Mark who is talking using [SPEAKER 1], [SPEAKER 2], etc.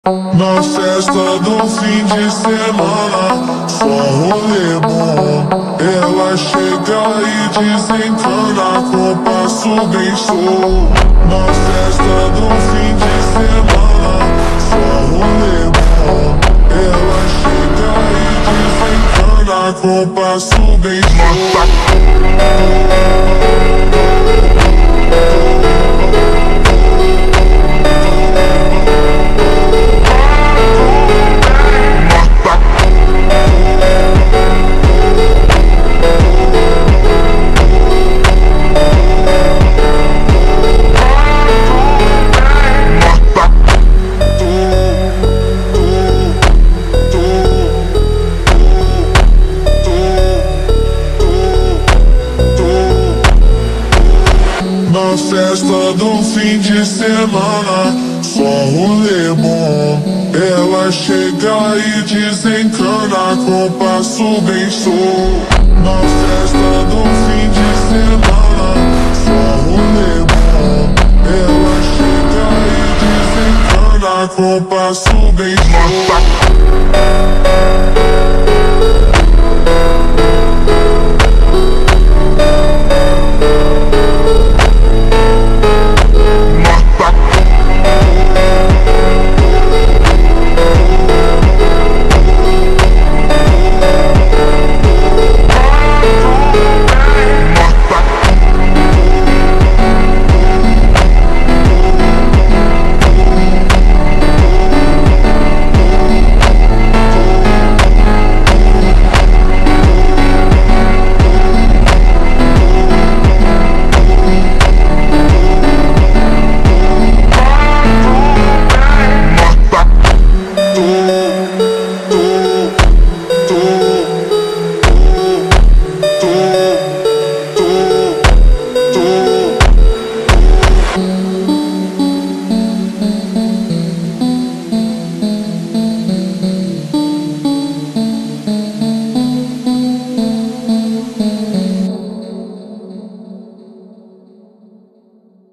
[SPEAKER 1] Na festa do fim de semana, só rolê bom. Ela chega e desencana com passo bem show. Na festa do fim de semana, só rolê bom. Ela chega e desencana com passo bem show. Na festa do fim de semana, só rolê bom. Ela chega e desencana com passo bem show. Na festa do fim de semana, só rolê bom. Ela chega e desencana com passo bem show.